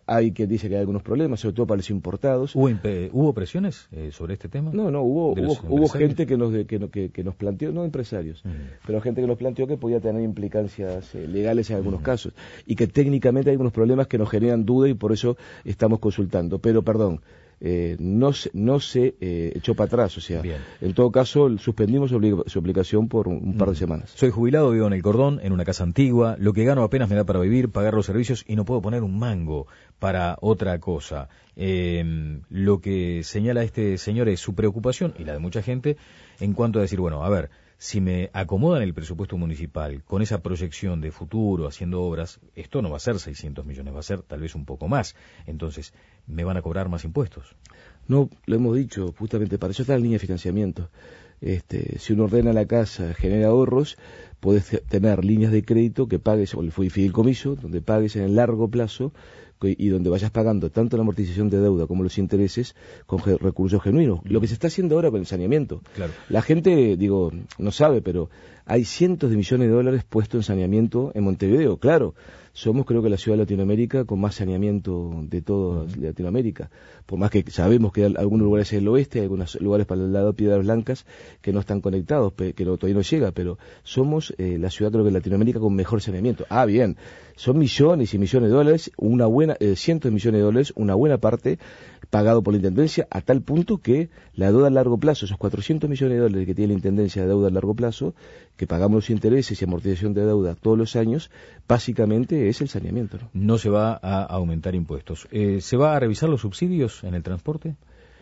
hay quien dice que hay algunos problemas, sobre todo para los importados. ¿Hubo, ¿hubo presiones eh, sobre este tema? No, no, hubo, hubo, hubo gente que nos, que, que, que nos planteó, no empresarios, uh-huh. pero gente que nos planteó que podía tener implicancias eh, legales en algunos uh-huh. casos, y que técnicamente hay algunos problemas que nos generan duda y por eso estamos consultando. Pero, perdón, Eh, no se, no se eh, echó para atrás, o sea, Bien. en todo caso suspendimos su, su aplicación por un, un par de semanas. Soy jubilado, vivo en El Cordón, en una casa antigua, lo que gano apenas me da para vivir, pagar los servicios y no puedo poner un mango para otra cosa. Eh, lo que señala este señor es su preocupación y la de mucha gente en cuanto a decir, bueno, a ver, si me acomodan el presupuesto municipal con esa proyección de futuro, haciendo obras, esto no va a ser seiscientos millones, va a ser tal vez un poco más. Entonces, ¿me van a cobrar más impuestos? No, lo hemos dicho, justamente para eso está la línea de financiamiento. Este, si uno ordena la casa, genera ahorros, puedes tener líneas de crédito que pagues, o el fideicomiso, donde pagues en el largo plazo y donde vayas pagando tanto la amortización de deuda como los intereses con recursos genuinos. Lo que se está haciendo ahora con el saneamiento. Claro. La gente, digo, no sabe, pero hay cientos de millones de dólares puestos en saneamiento en Montevideo. Claro, somos creo que la ciudad de Latinoamérica con más saneamiento de toda uh-huh. Latinoamérica. Por más que sabemos que hay algunos lugares en el oeste, hay algunos lugares para el lado de Piedras Blancas que no están conectados, que no, todavía no llega, pero somos eh, la ciudad creo que de Latinoamérica con mejor saneamiento. Ah, bien, son millones y millones de dólares, una buena, eh, cientos de millones de dólares, una buena parte pagado por la Intendencia, a tal punto que la deuda a largo plazo, esos cuatrocientos millones de dólares que tiene la Intendencia de deuda a largo plazo, que pagamos los intereses y amortización de deuda todos los años, básicamente es el saneamiento. No, no se va a aumentar impuestos. Eh, ¿Se va a revisar los subsidios en el transporte?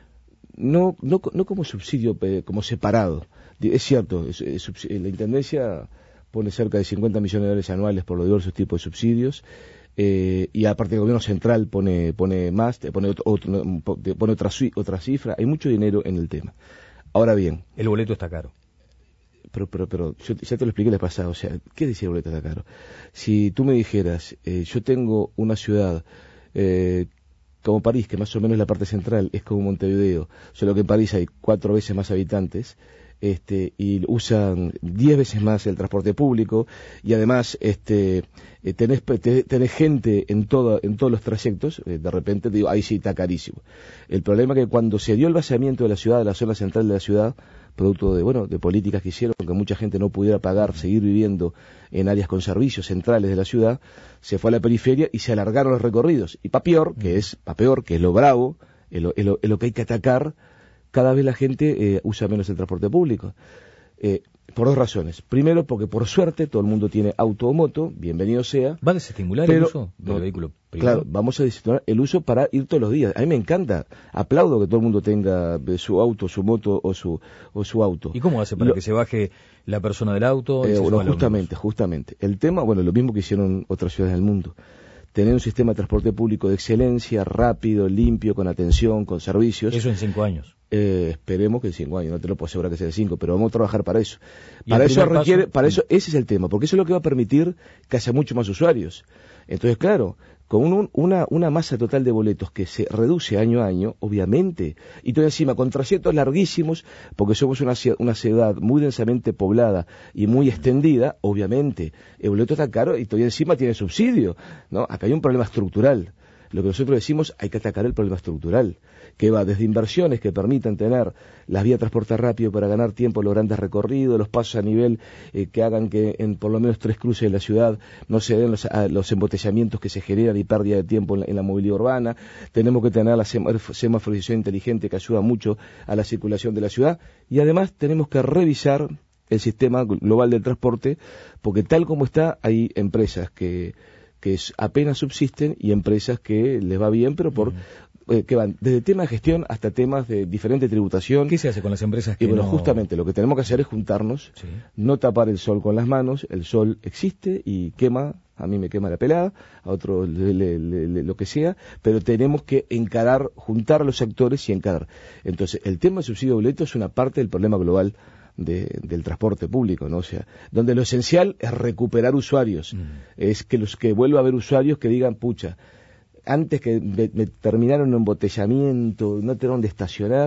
No, no, no como subsidio, eh, como separado. Es cierto, es, es, la Intendencia pone cerca de cincuenta millones de dólares anuales por los diversos tipos de subsidios. Eh, y aparte el gobierno central pone pone más, pone otro, otro, pone otra otra cifra, hay mucho dinero en el tema. Ahora bien, el boleto está caro. Pero pero pero yo ya te lo expliqué el pasado, o sea, ¿qué decía el boleto está caro? Si tú me dijeras, eh, yo tengo una ciudad eh, como París, que más o menos la parte central es como Montevideo, solo que en París hay cuatro veces más habitantes, este, y usan diez veces más el transporte público, y además este, eh, tenés, tenés gente en, todo, en todos los trayectos, eh, de repente digo, ahí sí está carísimo. El problema es que cuando se dio el vaciamiento de la ciudad, de la zona central de la ciudad, producto de, bueno, de políticas que hicieron, que mucha gente no pudiera pagar, seguir viviendo en áreas con servicios centrales de la ciudad, se fue a la periferia y se alargaron los recorridos. Y pa' peor, que es, pa' peor, que es lo bravo, es lo, es lo, es lo que hay que atacar, cada vez la gente eh, usa menos el transporte público. Eh, por dos razones. Primero, porque por suerte todo el mundo tiene auto o moto, bienvenido sea. ¿Va a desestimular pero, el uso del no, vehículo privado? Claro, vamos a desestimular el uso para ir todos los días. A mí me encanta, aplaudo que todo el mundo tenga su auto, su moto o su o su auto. ¿Y cómo hace para lo, que se baje la persona del auto? Eh, bueno, justamente, justamente. El tema, bueno, lo mismo que hicieron otras ciudades del mundo. Tener un sistema de transporte público de excelencia, rápido, limpio, con atención, con servicios. Eso en cinco años. Eh, esperemos que en cinco años, no te lo puedo asegurar que sea en cinco, pero vamos a trabajar para eso. Para eso requiere, paso? para eso, ese es el tema, porque eso es lo que va a permitir que haya muchos más usuarios. Entonces, claro, con un, una, una masa total de boletos que se reduce año a año, obviamente, y todo encima con trayectos larguísimos, porque somos una, una ciudad muy densamente poblada y muy extendida, obviamente, el boleto está caro y todavía encima tiene subsidio, ¿no? Acá hay un problema estructural. Lo que nosotros decimos, hay que atacar el problema estructural, que va desde inversiones que permitan tener las vías de transporte rápido para ganar tiempo en los grandes recorridos, los pasos a nivel eh, que hagan que en por lo menos tres cruces de la ciudad no se den los, a, los embotellamientos que se generan y pérdida de tiempo en la, en la movilidad urbana. Tenemos que tener la semaforización inteligente que ayuda mucho a la circulación de la ciudad, y además tenemos que revisar el sistema global del transporte, porque tal como está, hay empresas que que apenas subsisten y empresas que les va bien, pero por uh-huh. eh, que van desde temas de gestión hasta temas de diferente tributación. ¿Qué se hace con las empresas que Y bueno, no... justamente lo que tenemos que hacer es juntarnos, sí. no tapar el sol con las manos. El sol existe y quema, a mí me quema la pelada, a otro le, le, le, le, lo que sea, pero tenemos que encarar, juntar a los actores y encarar. Entonces, el tema del subsidio de boleto es una parte del problema global De, del transporte público, ¿no? O sea, donde lo esencial es recuperar usuarios, mm. es que los que vuelva a haber usuarios que digan, pucha, antes que me, me terminaron un embotellamiento, no tengo dónde estacionar,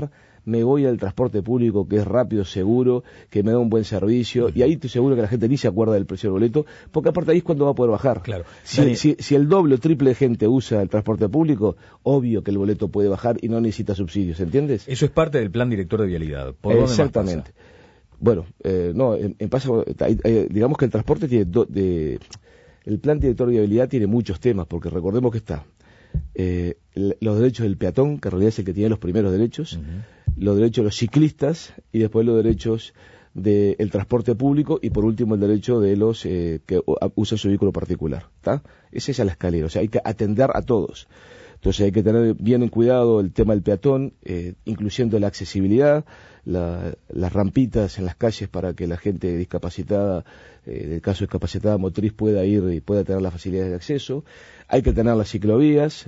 me voy al transporte público que es rápido, seguro, que me da un buen servicio, y ahí estoy seguro que la gente ni se acuerda del precio del boleto, porque aparte ahí es cuando va a poder bajar. Claro. Si, Dani, si, si el doble o triple de gente usa el transporte público, obvio que el boleto puede bajar y no necesita subsidios, ¿entiendes? Eso es parte del plan director de vialidad. ¿Por dónde Exactamente. más pasa? Bueno, eh, no, en, en pasa, eh, digamos que el transporte tiene, do, de, el plan director de vialidad tiene muchos temas, porque recordemos que está eh, el, los derechos del peatón, que en realidad es el que tiene los primeros derechos, uh-huh. los derechos de los ciclistas y después los derechos del transporte público y por último el derecho de los eh, que usan su vehículo particular, ¿está? Esa es la escalera, o sea, hay que atender a todos. Entonces hay que tener bien en cuidado el tema del peatón, eh, incluyendo la accesibilidad, la, las rampitas en las calles para que la gente discapacitada, eh, en el caso de discapacitada motriz, pueda ir y pueda tener las facilidades de acceso. Hay que tener las ciclovías.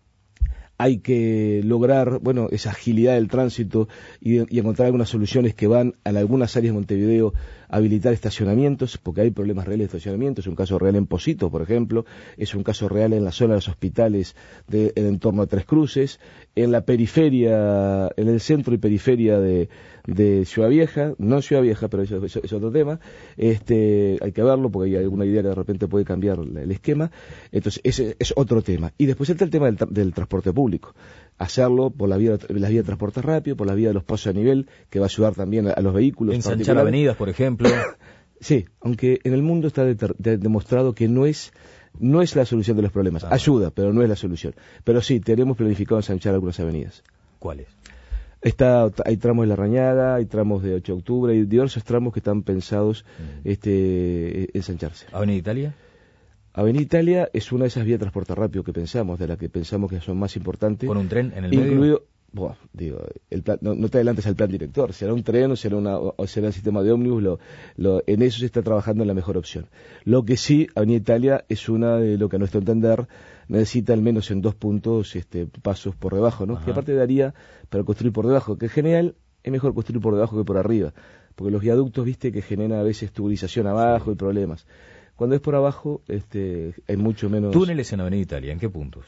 Hay que lograr, bueno, esa agilidad del tránsito y, y encontrar algunas soluciones que van en algunas áreas de Montevideo a habilitar estacionamientos, porque hay problemas reales de estacionamiento. Es un caso real en Posito, por ejemplo, es un caso real en la zona de los hospitales del de, entorno a Tres Cruces, en la periferia, en el centro y periferia de, de Ciudad Vieja, no Ciudad Vieja, pero eso, eso es otro tema. Este, hay que verlo porque hay alguna idea que de repente puede cambiar el esquema. Entonces, ese es otro tema. Y después está el tema del, del transporte público. Hacerlo por la vía, la vía de transporte rápido, por la vía de los pasos a nivel, que va a ayudar también a, a los vehículos. Ensanchar avenidas, por ejemplo. Sí, aunque en el mundo está de, de, demostrado que no es no es la solución de los problemas. Ah. Ayuda, pero no es la solución. Pero sí, tenemos planificado ensanchar algunas avenidas. ¿Cuáles? Está, hay tramos de La Rañada, hay tramos de ocho de octubre, hay diversos tramos que están pensados mm. este, ensancharse. ¿Avenida Italia? Avenida Italia es una de esas vías de transporte rápido que pensamos, de las que pensamos que son más importantes. ¿Con un tren en el incluido, medio? Bueno, digo, el plan, no, no te adelantes al plan director, será un tren o será, una, o será un sistema de ómnibus, lo, lo, en eso se está trabajando en la mejor opción. Lo que sí, Avenida Italia es una de lo que a nuestro entender necesita al menos en dos puntos este, pasos por debajo, ¿no? Ajá. Que aparte daría para construir por debajo, que en general es mejor construir por debajo que por arriba, porque los viaductos, viste, que generan a veces tuburización abajo sí. y problemas. Cuando es por abajo, este, hay mucho menos... Túneles en Avenida Italia, ¿en qué puntos?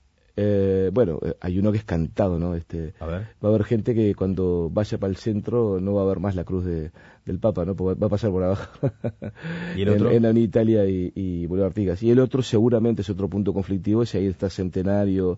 Eh, bueno, hay uno que es cantado, ¿no? Este, a ver. Va a haber gente que cuando vaya para el centro no va a ver más la cruz de, del Papa, ¿no? Porque va a pasar por abajo. ¿Y el otro? En, en Avenida Italia y, y Boulevard Artigas. Y el otro seguramente es otro punto conflictivo, ese ahí está Centenario,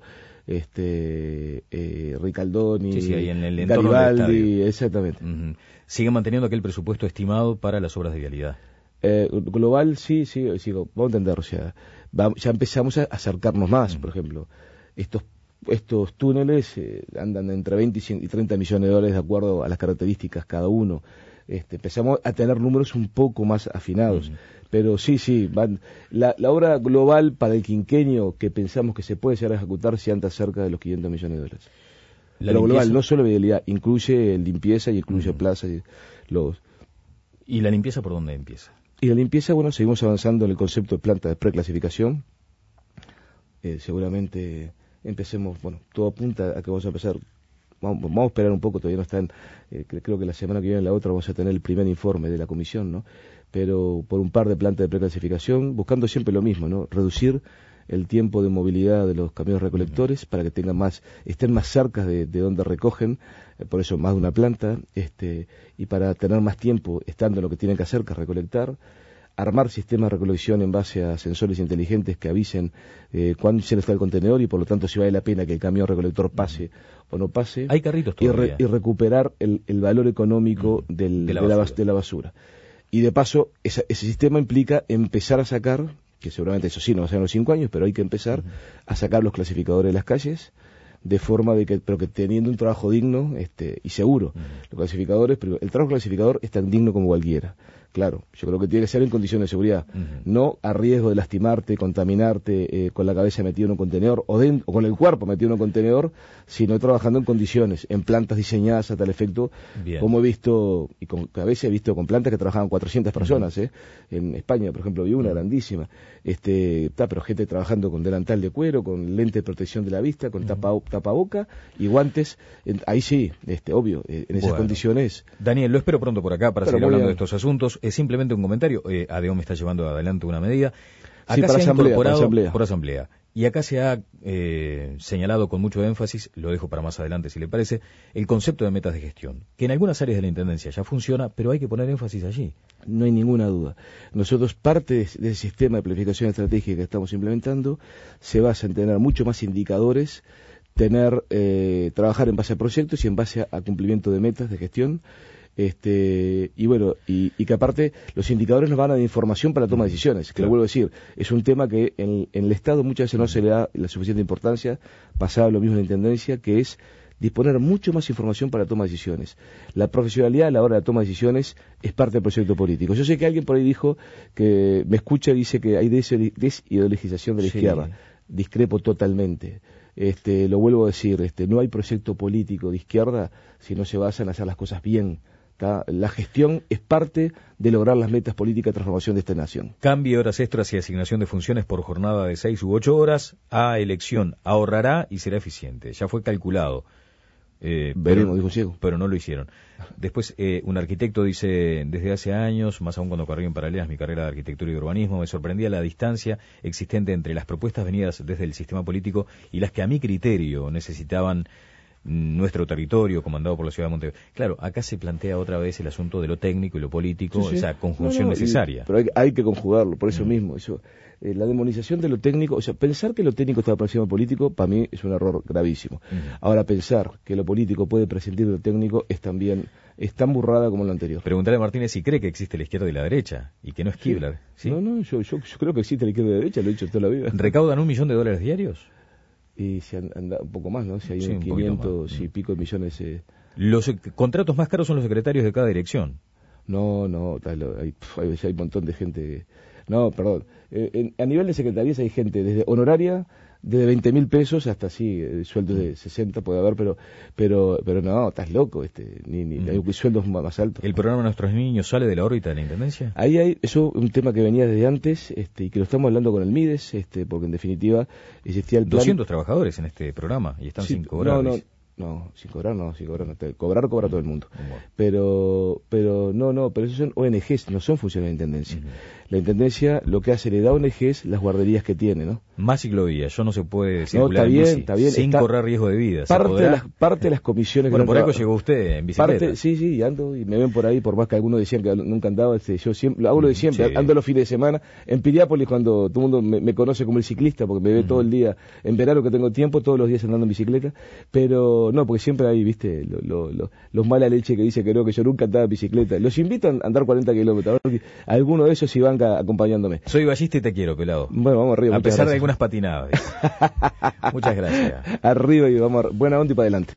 este, eh, Ricaldoni, sí, sí, ahí en el entorno Garibaldi, exactamente. Uh-huh. ¿Sigue manteniendo aquel presupuesto estimado para las obras de vialidad? Eh, global, sí, sí, sí, vamos a entender, o sea, va, ya empezamos a acercarnos más, uh-huh. por ejemplo. Estos, estos túneles eh, andan entre veinte y treinta millones de dólares de acuerdo a las características cada uno. Este, empezamos a tener números un poco más afinados. Uh-huh. Pero sí, sí, van, la, la obra global para el quinquenio que pensamos que se puede llegar a ejecutar se anda cerca de los quinientos millones de dólares. La Pero global, no solo vialidad, incluye limpieza y incluye uh-huh. plazas. Y, los... ¿Y la limpieza por dónde empieza? Y la limpieza, bueno, seguimos avanzando en el concepto de planta de preclasificación. Eh, seguramente empecemos, bueno, todo apunta a que vamos a empezar, vamos, vamos a esperar un poco, todavía no están, eh, creo que la semana que viene, la otra, vamos a tener el primer informe de la comisión, ¿no? Pero por un par de plantas de preclasificación, buscando siempre lo mismo, ¿no? Reducir el tiempo de movilidad de los camiones recolectores para que tengan más, estén más cerca de, de donde recogen, eh, por eso más de una planta, este, y para tener más tiempo estando en lo que tienen que hacer, que es recolectar, armar sistemas de recolección en base a sensores inteligentes que avisen eh, cuándo se está el contenedor y por lo tanto si vale la pena que el camión recolector pase uh-huh. o no pase. Hay carritos Y, todavía. re, y recuperar el, el valor económico uh-huh. del, de, la de, la, de la basura. Y de paso, esa, ese sistema implica empezar a sacar, que seguramente eso sí no va a ser en los cinco años, pero hay que empezar uh-huh. a sacar los clasificadores de las calles, de forma de que, pero que teniendo un trabajo digno este, y seguro. Uh-huh. Los clasificadores, pero el trabajo clasificador es tan digno como cualquiera. Claro, yo creo que tiene que ser en condiciones de seguridad, uh-huh. no a riesgo de lastimarte, contaminarte eh, con la cabeza metida en un contenedor o, de, o con el cuerpo metido en un contenedor, sino trabajando en condiciones, en plantas diseñadas a tal efecto, Bien. Como he visto, y con, a veces he visto con plantas que trabajaban cuatrocientas personas, uh-huh. eh, en España, por ejemplo, vi una uh-huh. grandísima, este, está, pero gente trabajando con delantal de cuero, con lente de protección de la vista, con uh-huh. tapa, tapaboca y guantes, en, ahí sí, este, obvio, eh, en esas bueno. condiciones. Daniel, lo espero pronto por acá para pero seguir hablando bien. de estos asuntos. Es simplemente un comentario, eh, Adeo me está llevando adelante una medida. Acá sí, para se ha asamblea, incorporado por asamblea. por asamblea. Y acá se ha eh, señalado con mucho énfasis, lo dejo para más adelante si le parece, el concepto de metas de gestión, que en algunas áreas de la Intendencia ya funciona, pero hay que poner énfasis allí. No hay ninguna duda. Nosotros, parte del sistema de planificación estratégica que estamos implementando, se basa en tener mucho más indicadores, tener eh, trabajar en base a proyectos y en base a, a cumplimiento de metas de gestión. Este, y bueno, y, y que aparte los indicadores nos van a dar información para la toma de decisiones, que claro. Lo vuelvo a decir, es un tema que en, en el Estado muchas veces no se le da la suficiente importancia, pasaba lo mismo en la Intendencia, que es disponer mucho más información para la toma de decisiones. La profesionalidad a la hora de la toma de decisiones es parte del proyecto político. Yo sé que alguien por ahí dijo, que me escucha y dice que hay des desideologización de la sí. izquierda. Discrepo totalmente. Este, lo vuelvo a decir, este, no hay proyecto político de izquierda si no se basa en hacer las cosas bien. ¿Tá? La gestión es parte de lograr las metas políticas de transformación de esta nación. Cambie horas extras y asignación de funciones por jornada de seis u ocho horas a elección. Ahorrará y será eficiente. Ya fue calculado. Eh, Veremos, pero, dijo ciego. Pero no lo hicieron. Después, eh, un arquitecto dice, desde hace años, más aún cuando corrí en paralelas mi carrera de arquitectura y urbanismo, me sorprendía la distancia existente entre las propuestas venidas desde el sistema político y las que a mi criterio necesitaban nuestro territorio comandado por la ciudad de Montevideo. Claro, acá se plantea otra vez el asunto de lo técnico y lo político, sí, sí. Esa conjunción no, no, Y, necesaria. pero hay, hay que conjugarlo, por eso mm. mismo. Eso, eh, la demonización de lo técnico, o sea, pensar que lo técnico está por encima de lo político, para mí es un error gravísimo. Mm. Ahora, pensar que lo político puede prescindir de lo técnico es también, es tan burrada como lo anterior. Preguntarle a Martínez si cree que existe la izquierda y la derecha, y que no es Kibler. Sí. ¿Sí? No, no, yo, yo, yo creo que existe la izquierda y la derecha, lo he dicho toda la vida. ¿Recaudan un millón de dólares diarios? Y si anda un poco más, ¿no? Si hay sí, quinientos y pico de millones. Eh... Los eh, contratos más caros son los secretarios de cada dirección. No, no, tal, hay, hay, hay un montón de gente. No, perdón. Eh, en, a nivel de secretarías hay gente desde honoraria, desde veinte mil pesos hasta sí, eh, sueldos de sesenta puede haber, pero pero pero no, estás loco, este, ni, ni mm. hay sueldos más altos. ¿El programa Nuestros Niños sale de la órbita de la Intendencia? Ahí hay, eso un tema que venía desde antes, este, y que lo estamos hablando con el Mides, este, porque en definitiva existía el plan. doscientos trabajadores en este programa y están sí, sin cobrar. No, no, no, sin cobrar no, sin cobrar no. Cobrar cobra todo el mundo. Bueno. Pero, pero no, no, pero esos son O N Ges, no son funciones de la Intendencia. Uh-huh. La Intendencia lo que hace, le da a O N Ges las guarderías que tiene, ¿no? Más ciclovía, yo no se puede circular no, está bien, en bici, está bien, sin está correr riesgo de vida. Parte de, las, parte de las comisiones bueno, que por algo llegó usted en bicicleta. Parte, sí, sí, ando y me ven por ahí, por más que algunos decían que nunca andaba, este, yo siempre, hago lo de siempre, sí. Ando los fines de semana. En Piriápolis, cuando todo el mundo me, me conoce como el ciclista, porque me ve uh-huh. todo el día, en verano que tengo tiempo, todos los días andando en bicicleta, pero no, porque siempre hay, viste, lo, lo, lo, los mala leche que dice que no, que yo nunca andaba en bicicleta. Los invito a andar cuarenta kilómetros, alguno de esos iban acompañándome. Soy ballista y te quiero, pelado. Bueno, vamos arriba. A pesar gracias. de algunas patinadas. Muchas gracias. Arriba y vamos, a... buena onda y para adelante.